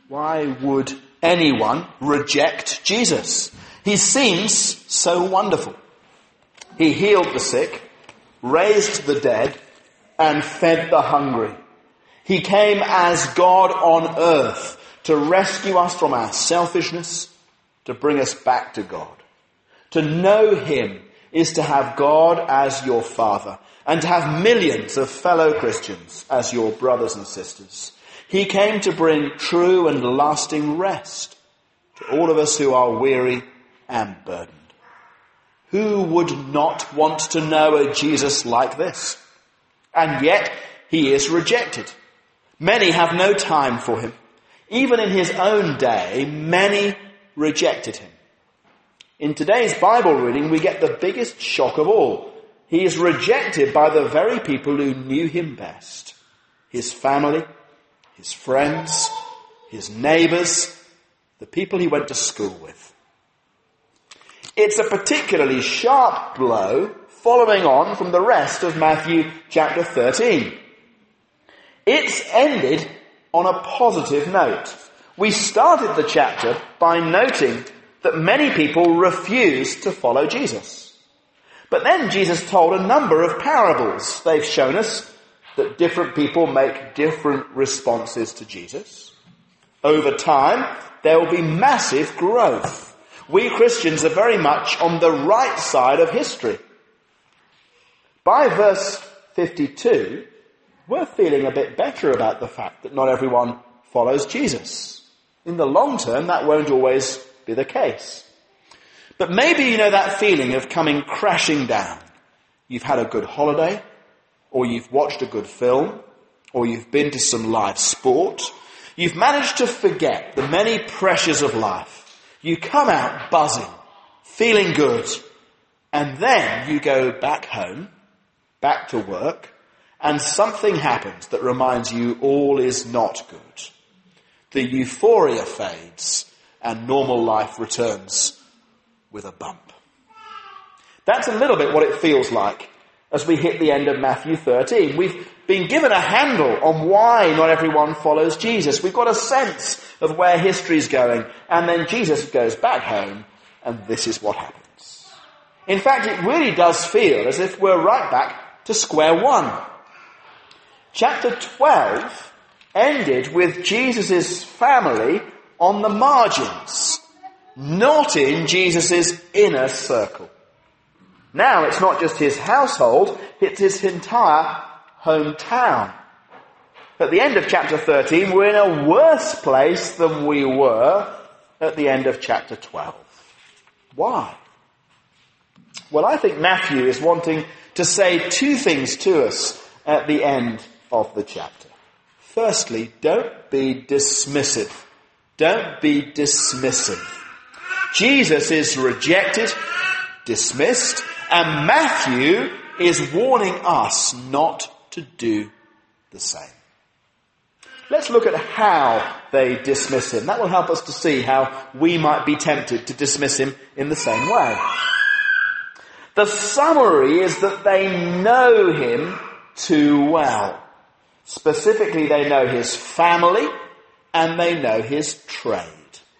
Why would anyone reject Jesus? He seems so wonderful. He healed the sick, raised the dead, and fed the hungry. He came as God on earth to rescue us from our selfishness, to bring us back to God. To know him is to have God as your Father, and to have millions of fellow Christians as your brothers and sisters. He came to bring true and lasting rest to all of us who are weary and burdened. Who would not want to know a Jesus like this? And yet he is rejected. Many have no time for him. Even in his own day, many rejected him. In today's Bible reading, we get the biggest shock of all. He is rejected by the very people who knew him best. His family, his friends, his neighbours, the people he went to school with. It's a particularly sharp blow following on from the rest of Matthew chapter 13. It's ended on a positive note. We started the chapter by noting that many people refused to follow Jesus. But then Jesus told a number of parables. They've shown us that different people make different responses to Jesus. Over time, there will be massive growth. We Christians are very much on the right side of history. By verse 52, we're feeling a bit better about the fact that not everyone follows Jesus. In the long term, that won't always be the case. But maybe you know that feeling of coming crashing down. You've had a good holiday, or you've watched a good film, or you've been to some live sport. You've managed to forget the many pressures of life. You come out buzzing, feeling good, and then you go back home, back to work, and something happens that reminds you all is not good. The euphoria fades, and normal life returns with a bump. That's a little bit what it feels like as we hit the end of Matthew 13. We've been given a handle on why not everyone follows Jesus. We've got a sense of where history's going, and then Jesus goes back home, and this is what happens. In fact, it really does feel as if we're right back to square one. Chapter 12 ended with Jesus' family on the margins, not in Jesus' inner circle. Now it's not just his household, it's his entire hometown. At the end of chapter 13, we're in a worse place than we were at the end of chapter 12. Why? Well, I think Matthew is wanting to say two things to us at the end of the chapter. Firstly, don't be dismissive. Don't be dismissive. Jesus is rejected, dismissed, and Matthew is warning us not to do the same. Let's look at how they dismiss him. That will help us to see how we might be tempted to dismiss him in the same way. The summary is that they know him too well. Specifically, they know his family and they know his trade.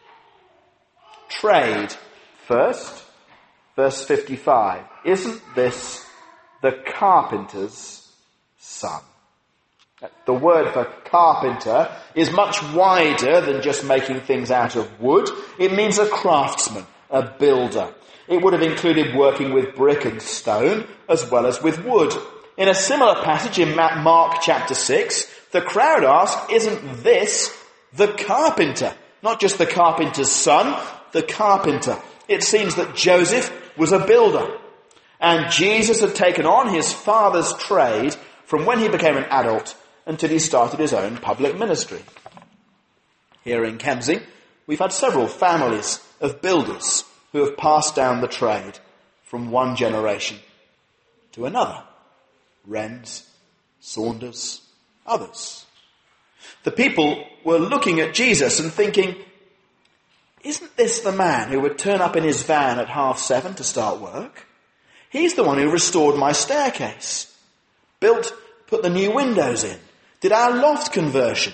Trade first, verse 55. Isn't this the carpenter's son? The word for carpenter is much wider than just making things out of wood. It means a craftsman, a builder. It would have included working with brick and stone as well as with wood. In a similar passage in Mark chapter 6, the crowd asked, isn't this the carpenter? Not just the carpenter's son, the carpenter. It seems that Joseph was a builder. And Jesus had taken on his father's trade from when he became an adult until he started his own public ministry. Here in Kemsing, we've had several families of builders who have passed down the trade from one generation to another. Wrens, Saunders, others. The people were looking at Jesus and thinking, isn't this the man who would turn up in his van at 7:30 to start work? He's the one who restored my staircase, put the new windows in, did our loft conversion,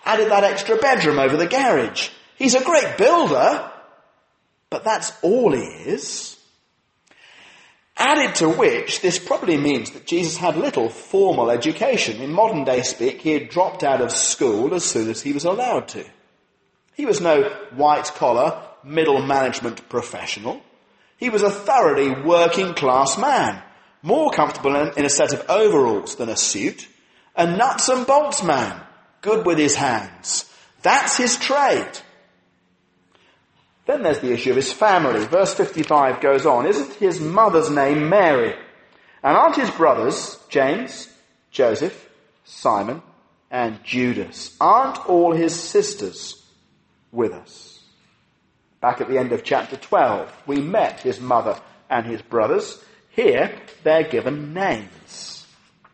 added that extra bedroom over the garage. He's a great builder, but that's all he is. Added to which, this probably means that Jesus had little formal education. In modern day speak, he had dropped out of school as soon as he was allowed to. He was no white-collar, middle management professional. He was a thoroughly working-class man, more comfortable in a set of overalls than a suit, a nuts and bolts man, good with his hands. That's his trade. Then there's the issue of his family. Verse 55 goes on. Isn't his mother's name Mary? And aren't his brothers James, Joseph, Simon, and Judas? Aren't all his sisters with us? Back at the end of chapter 12, we met his mother and his brothers. Here, they're given names.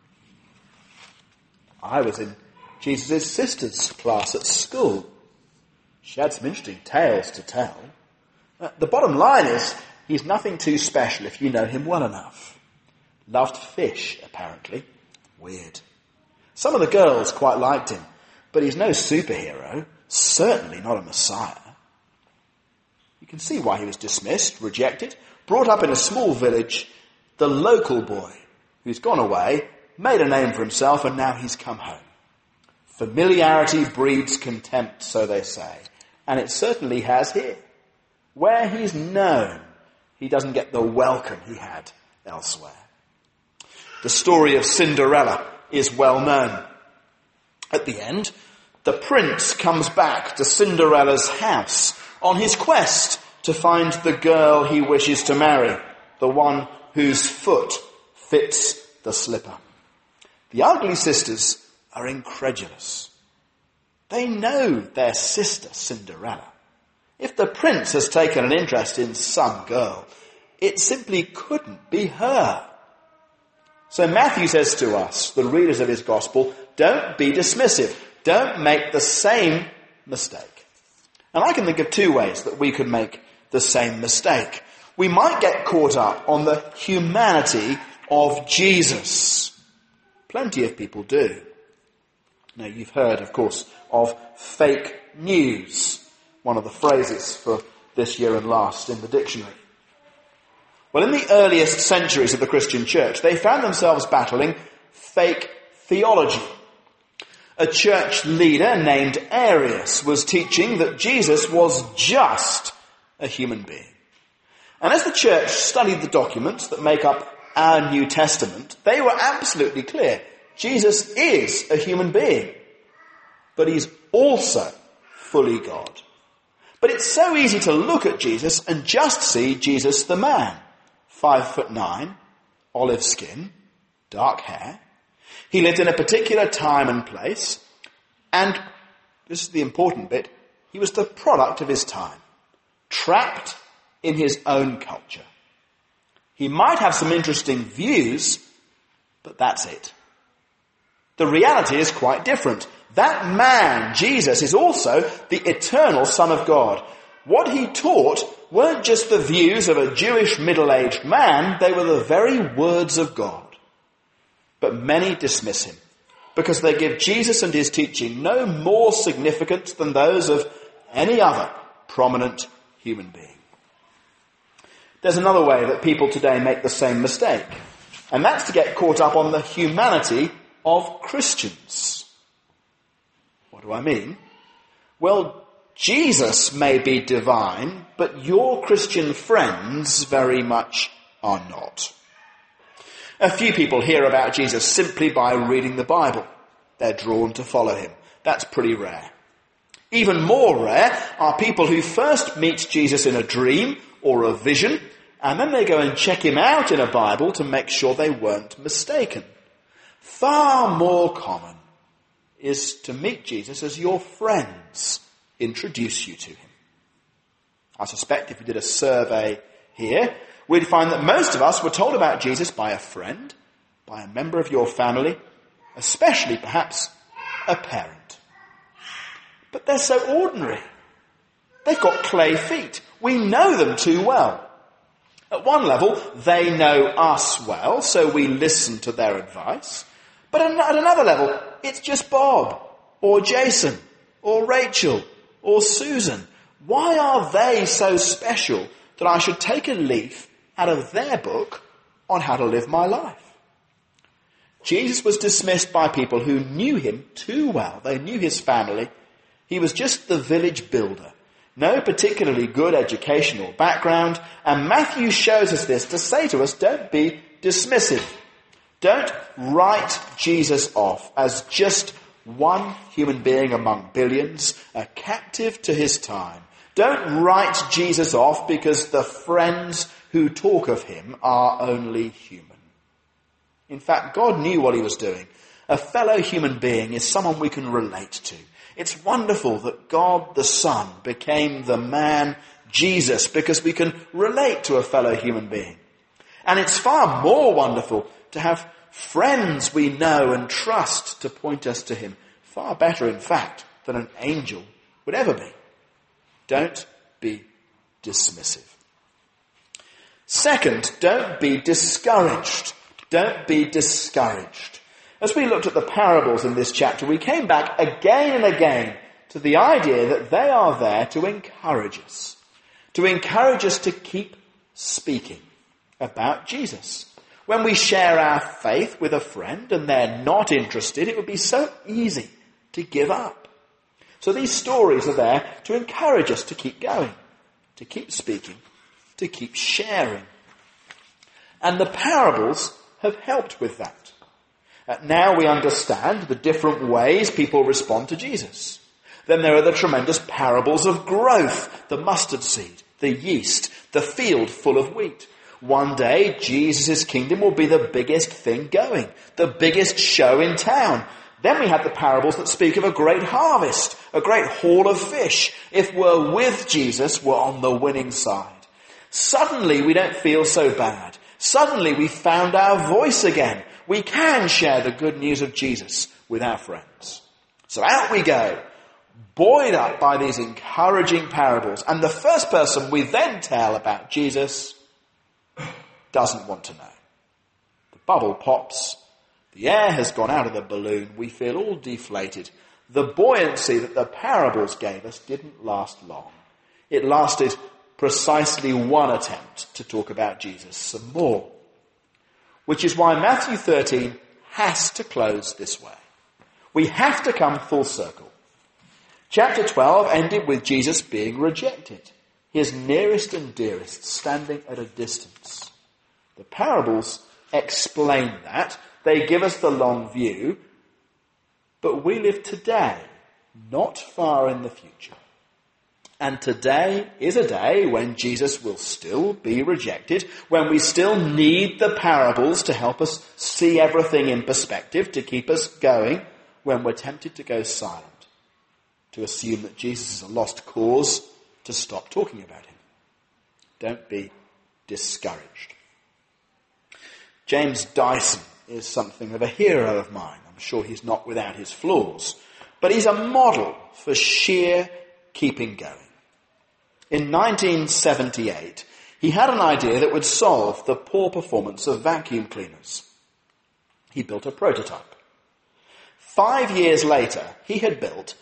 I was in Jesus' sister's class at school. She had some interesting tales to tell. The bottom line is, he's nothing too special if you know him well enough. Loved fish, apparently. Weird. Some of the girls quite liked him, but he's no superhero, certainly not a messiah. You can see why he was dismissed, rejected, brought up in a small village, the local boy who's gone away, made a name for himself, and now he's come home. Familiarity breeds contempt, so they say. And it certainly has here. Where he's known, he doesn't get the welcome he had elsewhere. The story of Cinderella is well known. At the end, the prince comes back to Cinderella's house on his quest to find the girl he wishes to marry, the one whose foot fits the slipper. The ugly sisters are incredulous. They know their sister Cinderella. If the prince has taken an interest in some girl, it simply couldn't be her. So Matthew says to us, the readers of his gospel, don't be dismissive. Don't make the same mistake. And I can think of two ways that we could make the same mistake. We might get caught up on the humanity of Jesus. Plenty of people do. Now, you've heard, of course, of fake news, one of the phrases for this year and last in the dictionary. Well, in the earliest centuries of the Christian church, they found themselves battling fake theology. A church leader named Arius was teaching that Jesus was just a human being. And as the church studied the documents that make up our New Testament, they were absolutely clear. Jesus is a human being, but he's also fully God. But it's so easy to look at Jesus and just see Jesus the man. 5'9", olive skin, dark hair. He lived in a particular time and place, and this is the important bit, he was the product of his time, trapped in his own culture. He might have some interesting views, but that's it. The reality is quite different. That man, Jesus, is also the eternal Son of God. What he taught weren't just the views of a Jewish middle-aged man, they were the very words of God. But many dismiss him because they give Jesus and his teaching no more significance than those of any other prominent human being. There's another way that people today make the same mistake, and that's to get caught up on the humanity of Christians. What do I mean? Well, Jesus may be divine, but your Christian friends very much are not. A few people hear about Jesus simply by reading the Bible. They're drawn to follow him. That's pretty rare. Even more rare are people who first meet Jesus in a dream or a vision, and then they go and check him out in a Bible to make sure they weren't mistaken. Far more common is to meet Jesus as your friends introduce you to him. I suspect if we did a survey here, we'd find that most of us were told about Jesus by a friend, by a member of your family, especially perhaps a parent. But they're so ordinary. They've got clay feet. We know them too well. At one level, they know us well, so we listen to their advice. But at another level, it's just Bob or Jason or Rachel or Susan? Why are they so special that I should take a leaf out of their book on how to live my life? Jesus was dismissed by people who knew him too well. They knew his family. He was just the village builder. No particularly good educational background. And Matthew shows us this to say to us, don't be dismissive. Don't write Jesus off as just one human being among billions, a captive to his time. Don't write Jesus off because the friends who talk of him are only human. In fact, God knew what he was doing. A fellow human being is someone we can relate to. It's wonderful that God the Son became the man Jesus because we can relate to a fellow human being. And it's far more wonderful to have friends we know and trust to point us to him. Far better, in fact, than an angel would ever be. Don't be dismissive. Second, don't be discouraged. Don't be discouraged. As we looked at the parables in this chapter, we came back again and again to the idea that they are there to encourage us to keep speaking about Jesus. When we share our faith with a friend and they're not interested, it would be so easy to give up. So these stories are there to encourage us to keep going, to keep speaking, to keep sharing. And the parables have helped with that. Now we understand the different ways people respond to Jesus. Then there are the tremendous parables of growth, the mustard seed, the yeast, the field full of wheat. One day, Jesus' kingdom will be the biggest thing going, the biggest show in town. Then we have the parables that speak of a great harvest, a great haul of fish. If we're with Jesus, we're on the winning side. Suddenly we don't feel so bad. Suddenly we found our voice again. We can share the good news of Jesus with our friends. So out we go, buoyed up by these encouraging parables. And the first person we then tell about Jesus doesn't want to know. The bubble pops. The air has gone out of the balloon. We feel all deflated. The buoyancy that the parables gave us didn't last long. It lasted precisely one attempt to talk about Jesus some more. Which is why Matthew 13 has to close this way. We have to come full circle. Chapter 12 ended with Jesus being rejected, his nearest and dearest standing at a distance. The parables explain that. They give us the long view, but we live today, not far in the future. And today is a day when Jesus will still be rejected, when we still need the parables to help us see everything in perspective, to keep us going, when we're tempted to go silent, to assume that Jesus is a lost cause, to stop talking about him. Don't be discouraged. James Dyson is something of a hero of mine. I'm sure he's not without his flaws, but he's a model for sheer keeping going. In 1978, he had an idea that would solve the poor performance of vacuum cleaners. He built a prototype. 5 years later, he had built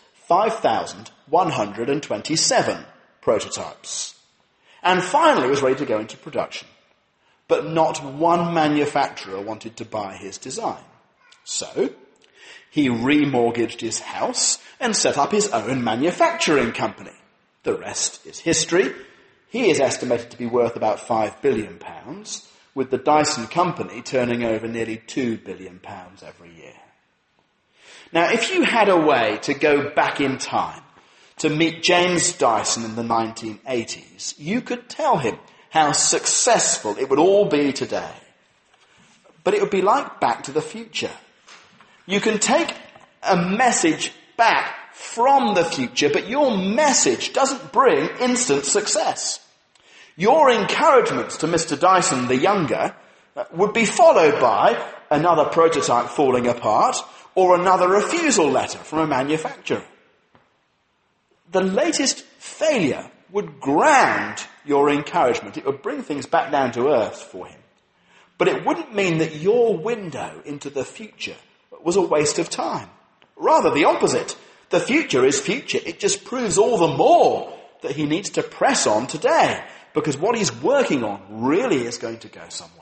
5,127 prototypes, and finally was ready to go into production. But not one manufacturer wanted to buy his design. So, he remortgaged his house and set up his own manufacturing company. The rest is history. He is estimated to be worth about £5 billion, with the Dyson Company turning over nearly £2 billion every year. Now, if you had a way to go back in time to meet James Dyson in the 1980s, you could tell him how successful it would all be today. But it would be like Back to the Future. You can take a message back from the future, but your message doesn't bring instant success. Your encouragements to Mr. Dyson the younger would be followed by another prototype falling apart or another refusal letter from a manufacturer. The latest failure would ground your encouragement. It would bring things back down to earth for him. But it wouldn't mean that your window into the future was a waste of time. Rather the opposite. The future is future. It just proves all the more that he needs to press on today, because what he's working on really is going to go somewhere.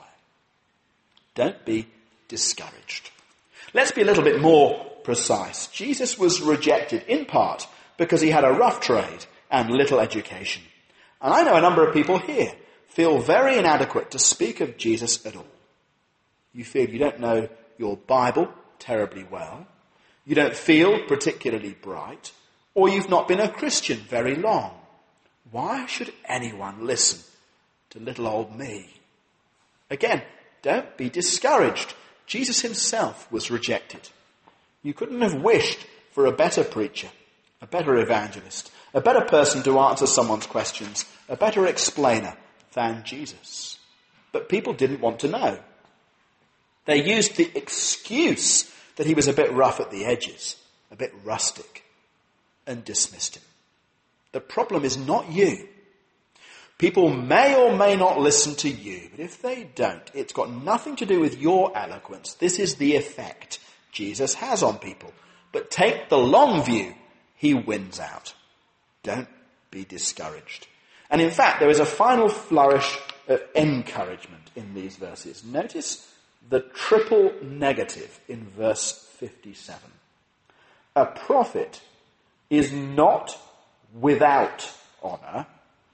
Don't be discouraged. Let's be a little bit more precise. Jesus was rejected in part because he had a rough trade and little education. And I know a number of people here feel very inadequate to speak of Jesus at all. You feel you don't know your Bible terribly well, you don't feel particularly bright, or you've not been a Christian very long. Why should anyone listen to little old me? Again, don't be discouraged. Jesus himself was rejected. You couldn't have wished for a better preacher, a better evangelist, a better person to answer someone's questions, a better explainer than Jesus. But people didn't want to know. They used the excuse that he was a bit rough at the edges, a bit rustic, and dismissed him. The problem is not you. People may or may not listen to you, but if they don't, it's got nothing to do with your eloquence. This is the effect Jesus has on people. But take the long view, he wins out. Don't be discouraged. And in fact, there is a final flourish of encouragement in these verses. Notice the triple negative in verse 57. A prophet is not without honour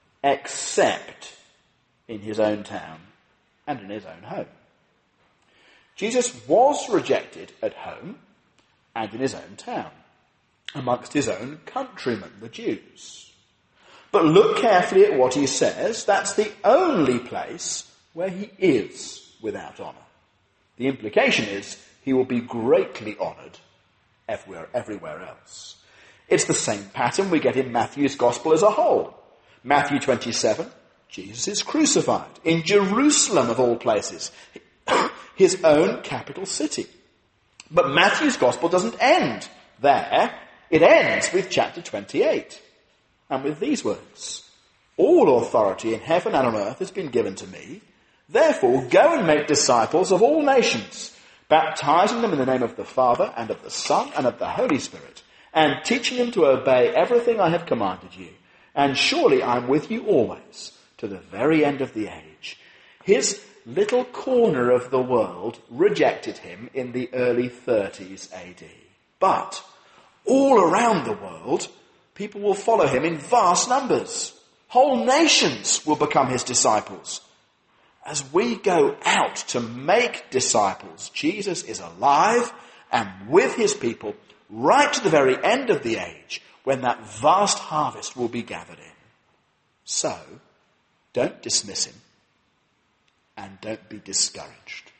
except in his own town and in his own home. Jesus was rejected at home and in his own town, amongst his own countrymen, the Jews. But look carefully at what he says. That's the only place where he is without honour. The implication is he will be greatly honoured everywhere else. It's the same pattern we get in Matthew's Gospel as a whole. Matthew 27, Jesus is crucified in Jerusalem of all places, his own capital city. But Matthew's Gospel doesn't end there. It ends with chapter 28 and with these words: all authority in heaven and on earth has been given to me. Therefore, go and make disciples of all nations, baptizing them in the name of the Father and of the Son and of the Holy Spirit, and teaching them to obey everything I have commanded you. And surely I'm with you always, to the very end of the age. His little corner of the world rejected him in the early 30s AD. But all around the world, people will follow him in vast numbers. Whole nations will become his disciples. As we go out to make disciples, Jesus is alive and with his people right to the very end of the age, when that vast harvest will be gathered in. So, don't dismiss him and don't be discouraged.